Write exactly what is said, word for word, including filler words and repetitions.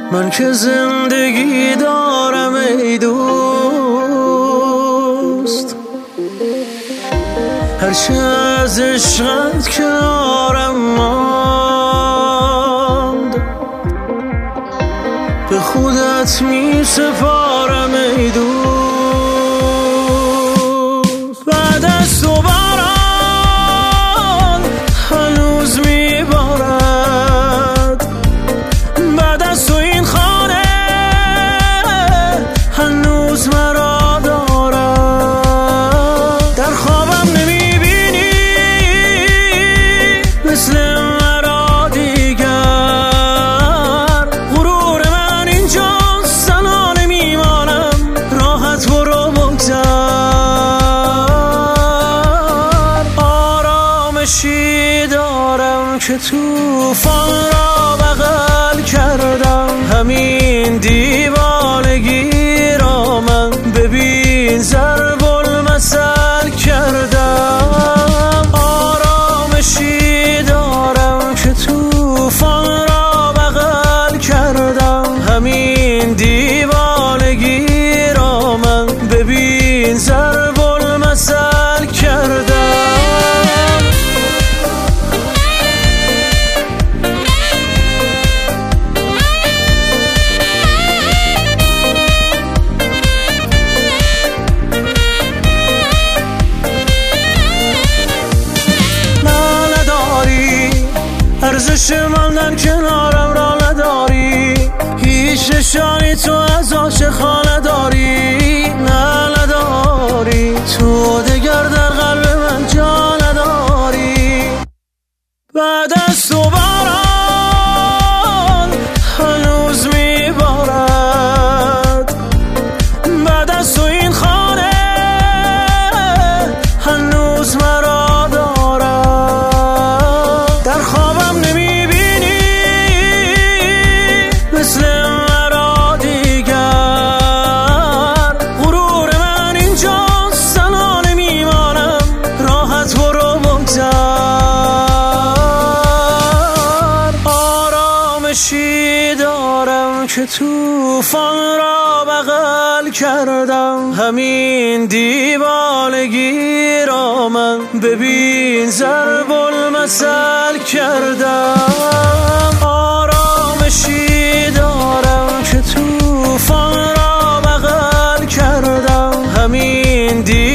من که زندگی دارم ای دوست، هرچه از عشقت کنارم ماند به خودت می سپارم ای دوست. بعد از تو باران هنوز می بارد، بعد از تو این خانه هنوز مرا دارد. در خوابم نمی بینی مثل مرا دیگر، غرور من اینجاست تنها نمیمانم، راحت برو بگذر. آرامشی دارم که طوفان را بغل کردم، همین دیوانگی را من ببین ضرب المثل کردم. آرامشی دارم که طوفان را بغل کردم، همین دیوانگی را من ببین ضرب المثل کردم. ارزش ماندن کنارم را نداری، هیچ نشانی تو از عاشقان نداری، نه نداری، تو دگر در قلب من جا نداری. بعد از تو باران هنوز می بارد، بعد از تو این خانه هنوز مرا دارد. در خوابم نمی بینی مثل مرا دیگر، غرور من اینجاست تنها نمیمانم، راحت برو بگذر. آرامشی دارم که طوفان را بغل کردم، همین دیوانگی را من ببین ضرب المثل کردم. آرامشی دارم که طوفان را بغل کردم، همین دیوانگی